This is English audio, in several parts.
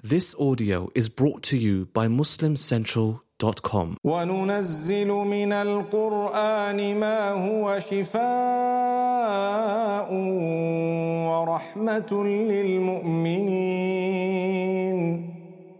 This audio is brought to you by MuslimCentral.com. وَنُنَزِّلُ مِنَ الْقُرْآنِ مَا هُوَ شِفَاءٌ وَرَحْمَةٌ لِلْمُؤْمِنِينَ.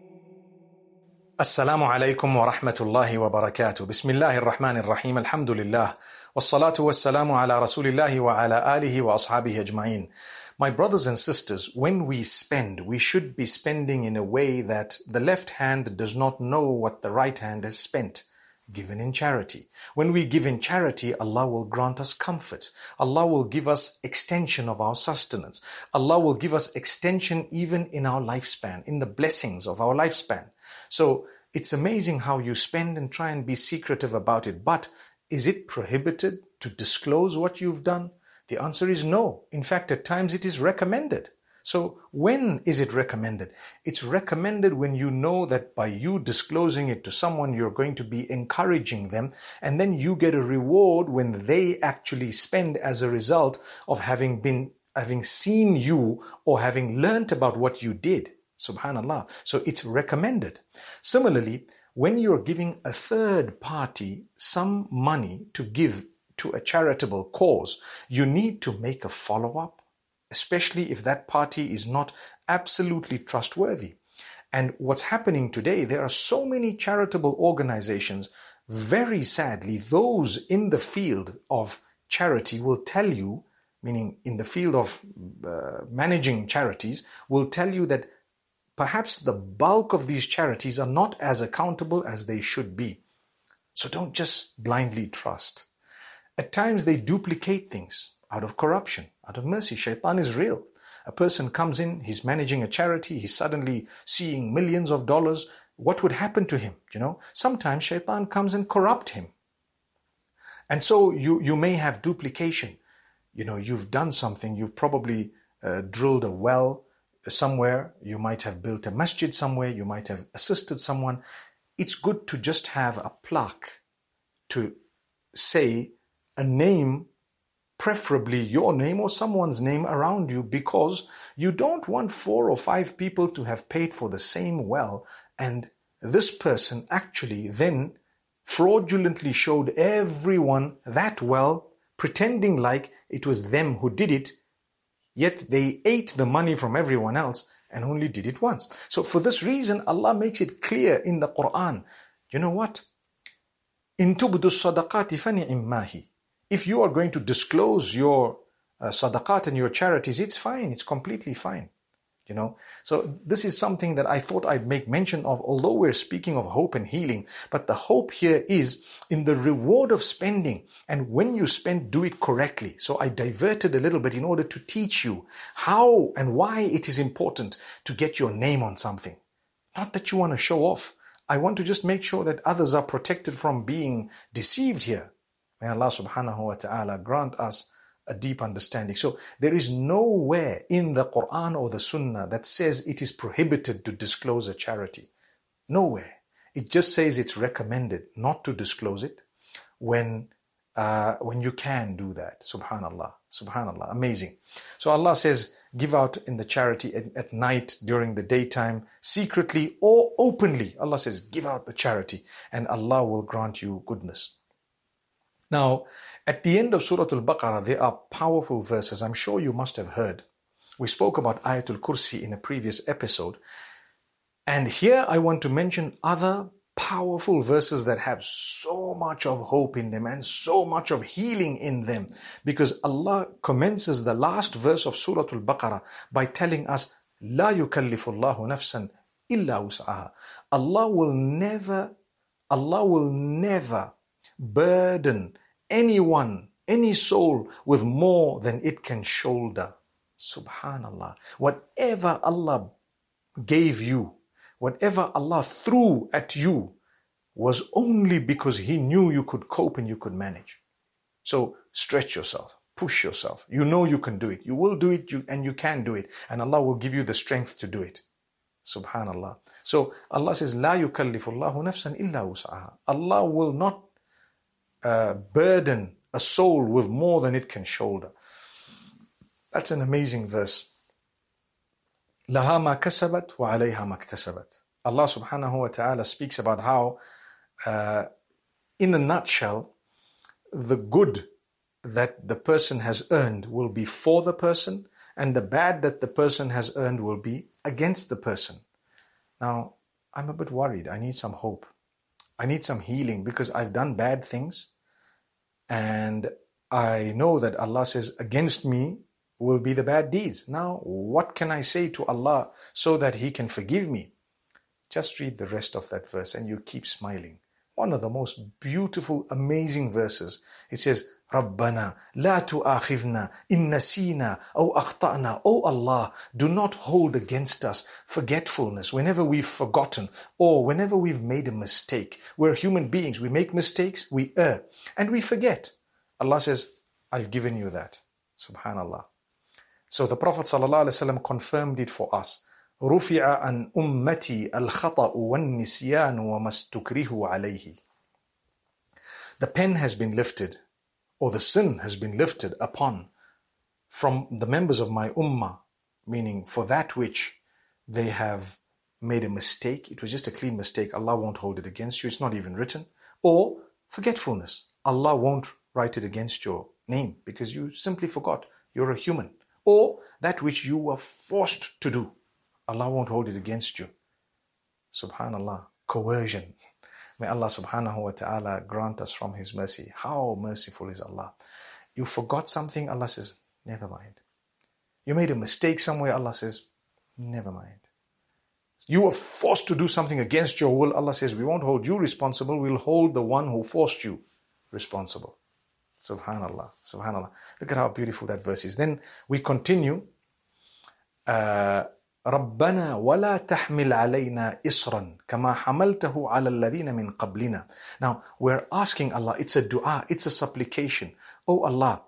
Assalamu alaikum wa rahmatullahi wa barakatuh. Bismillahir Rahmanir Rahim. Alhamdulillah. Wassalatu wassalamu ala rasulillahi wa ala alihi wa ashabihi ajma'in. My brothers and sisters, when we spend, we should be spending in a way that the left hand does not know what the right hand has spent, given in charity. When we give in charity, Allah will grant us comfort. Allah will give us extension of our sustenance. Allah will give us extension even in our lifespan, in the blessings of our lifespan. So it's amazing how you spend and try and be secretive about it. But is it prohibited to disclose what you've done? The answer is no. In fact, at times it is recommended. So when is it recommended? It's recommended when you know that by you disclosing it to someone, you're going to be encouraging them, and then you get a reward when they actually spend as a result of having seen you or having learnt about what you did. Subhanallah. So it's recommended. Similarly, when you're giving a third party some money to give to a charitable cause, you need to make a follow-up, especially if that party is not absolutely trustworthy. And what's happening today, there are so many charitable organizations. Very sadly, those in the field of charity will tell you, meaning in the field of managing charities, will tell you that perhaps the bulk of these charities are not as accountable as they should be. So don't just blindly trust. At times they duplicate things out of corruption, out of mercy. Shaitan is real. A person comes in, he's managing a charity, he's suddenly seeing millions of dollars. What would happen to him? Sometimes Shaitan comes and corrupt him. And so you may have duplication. You've done something, you've probably drilled a well somewhere, you might have built a masjid somewhere, you might have assisted someone. It's good to just have a plaque to say a name, preferably your name or someone's name around you, because you don't want 4 or 5 people to have paid for the same well, and this person actually then fraudulently showed everyone that well, pretending like it was them who did it, yet they ate the money from everyone else and only did it once. So for this reason, Allah makes it clear in the Quran. You know what? إِن تُبْدُوا الصَّدَقَاتِ فَنِعِمَّاهِ. If you are going to disclose your sadaqat and your charities, it's fine. It's completely fine. So this is something that I thought I'd make mention of, although we're speaking of hope and healing. But the hope here is in the reward of spending. And when you spend, do it correctly. So I diverted a little bit in order to teach you how and why it is important to get your name on something. Not that you want to show off. I want to just make sure that others are protected from being deceived here. May Allah subhanahu wa ta'ala grant us a deep understanding. So there is nowhere in the Quran or the Sunnah that says it is prohibited to disclose a charity. Nowhere. It just says it's recommended not to disclose it when you can do that. Subhanallah. Subhanallah. Amazing. So Allah says, give out in the charity at night, during the daytime, secretly or openly. Allah says, give out the charity and Allah will grant you goodness. Now, at the end of Surah Al-Baqarah, there are powerful verses. I'm sure you must have heard. We spoke about Ayatul Kursi in a previous episode. And here I want to mention other powerful verses that have so much of hope in them and so much of healing in them. Because Allah commences the last verse of Surah Al-Baqarah by telling us, لا يكلف الله نفسا إلا وسعها. Allah will never burden anyone, any soul with more than it can shoulder. Subhanallah. Whatever Allah gave you, whatever Allah threw at you was only because He knew you could cope and you could manage. So stretch yourself, push yourself. You know you can do it. You will do it and you can do it. And Allah will give you the strength to do it. Subhanallah. So Allah says, لا يكلف الله نفسا إلا وسعها. Allah will not burden a soul with more than it can shoulder. That's an amazing verse. لها ما كسبت وعليها ما اكتسبت. Allah subhanahu wa ta'ala speaks about how, in a nutshell, the good that the person has earned will be for the person, and the bad that the person has earned will be against the person. Now, I'm a bit worried. I need some hope. I need some healing because I've done bad things, and I know that Allah says against me will be the bad deeds. Now, what can I say to Allah so that He can forgive me? Just read the rest of that verse and you keep smiling. One of the most beautiful, amazing verses. It says, رَبَّنَا لَا تُؤَاخِذْنَا إِن نَسِينَا أَوْ أَخْطَأْنَا. Oh Allah, do not hold against us forgetfulness whenever we've forgotten or whenever we've made a mistake. We're human beings. We make mistakes, we err, and we forget. Allah says, I've given you that. Subhanallah. So the Prophet ﷺ confirmed it for us. رُفِعَ عَنْ أُمَّتِي الْخَطَأُ وَالنِّسْيَانُ وَمَا اسْتُكْرِهُ عَلَيْهِ. The pen has been lifted, or the sin has been lifted upon from the members of my ummah, meaning for that which they have made a mistake. It was just a clean mistake. Allah won't hold it against you. It's not even written. Or forgetfulness. Allah won't write it against your name because you simply forgot. You're a human. Or that which you were forced to do. Allah won't hold it against you. Subhanallah. Coercion. May Allah subhanahu wa ta'ala grant us from His mercy. How merciful is Allah. You forgot something, Allah says, never mind. You made a mistake somewhere, Allah says, never mind. You were forced to do something against your will, Allah says, we won't hold you responsible, we'll hold the one who forced you responsible. Subhanallah, subhanallah. Look at how beautiful that verse is. Then we continue. رَبَّنَا وَلَا تَحْمِلْ عَلَيْنَا إِصْرًا كَمَا حَمَلْتَهُ عَلَى الَّذِينَ مِنْ قَبْلِنَا. Now, we're asking Allah, it's a dua, it's a supplication. Oh Allah,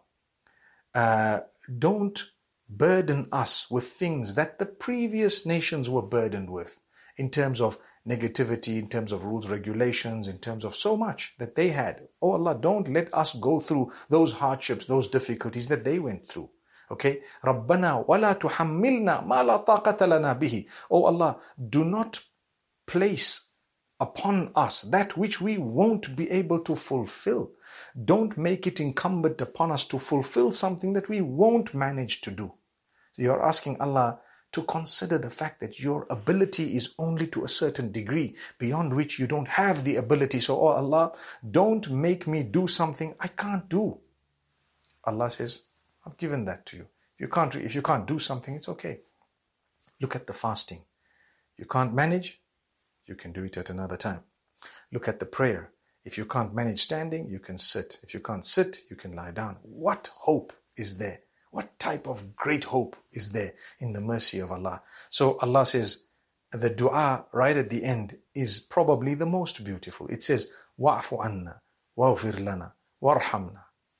don't burden us with things that the previous nations were burdened with in terms of negativity, in terms of rules, regulations, in terms of so much that they had. Oh Allah, don't let us go through those hardships, those difficulties that they went through. Okay? رَبَّنَا وَلَا تُحَمِّلْنَا مَا لَا طَاقَةَ لَنَا بِهِ. Oh Allah, do not place upon us that which we won't be able to fulfill. Don't make it incumbent upon us to fulfill something that we won't manage to do. So you're asking Allah to consider the fact that your ability is only to a certain degree, beyond which you don't have the ability. So, oh Allah, don't make me do something I can't do. Allah says, I've given that to you. If you can't do something, it's okay. Look at the fasting. You can't manage, you can do it at another time. Look at the prayer. If you can't manage standing, you can sit. If you can't sit, you can lie down. What hope is there? What type of great hope is there in the mercy of Allah? So Allah says, the dua right at the end is probably the most beautiful. It says, وَاعْفُ عَنَّا وَاغْفِرْ لَنَا وَارْحَمْنَا.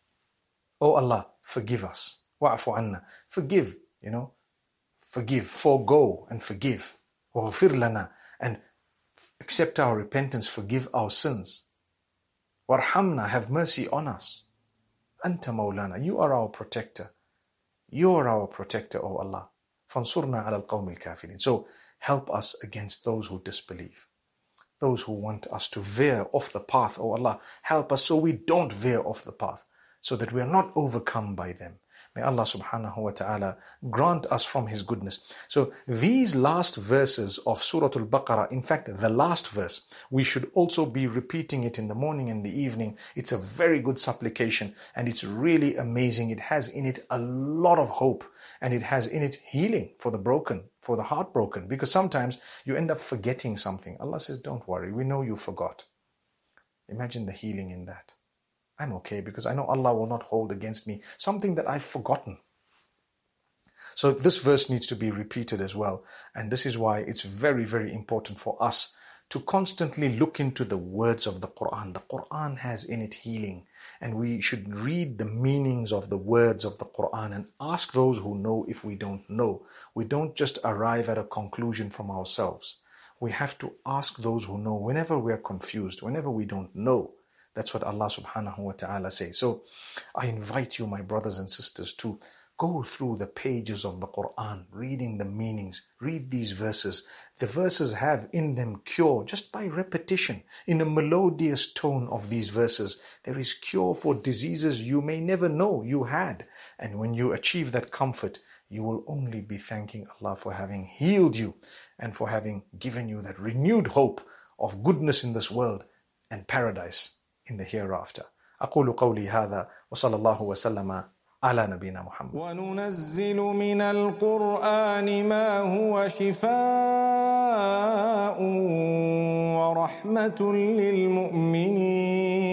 Oh Allah, forgive us. وَاعْفُ عَنَّا. Forgive, forgive, forego and forgive. وَاغْفِرْ لَنَا. And accept our repentance, forgive our sins. وَارْحَمْنَا. Have mercy on us. أَنْتَ مَوْلَانَا. You are our protector. You are our protector, O Allah. فَانْصُرْنَا عَلَى الْقَوْمِ الْكَافِرِينَ. So help us against those who disbelieve. Those who want us to veer off the path, O Allah. Help us so we don't veer off the path, so that we are not overcome by them. May Allah subhanahu wa ta'ala grant us from His goodness. So these last verses of Surah Al-Baqarah, in fact, the last verse, we should also be repeating it in the morning and the evening. It's a very good supplication and it's really amazing. It has in it a lot of hope and it has in it healing for the broken, for the heartbroken, because sometimes you end up forgetting something. Allah says, don't worry, we know you forgot. Imagine the healing in that. I'm okay because I know Allah will not hold against me something that I've forgotten. So this verse needs to be repeated as well. And this is why it's very, very important for us to constantly look into the words of the Quran. The Quran has in it healing. And we should read the meanings of the words of the Quran and ask those who know if we don't know. We don't just arrive at a conclusion from ourselves. We have to ask those who know whenever we are confused, whenever we don't know. That's what Allah subhanahu wa ta'ala says. So I invite you, my brothers and sisters, to Go through the pages of the Quran, reading the meanings. Read these verses. The verses have in them cure just by repetition, in a melodious tone of these verses. There is cure for diseases you may never know you had. And when you achieve that comfort, you will only be thanking Allah for having healed you and for having given you that renewed hope of goodness in this world and paradise in the hereafter. أقول قولي هذا وصلى الله وسلم على نبينا محمد. وننزل من القرآن ما هو شفاء ورحمة للمؤمنين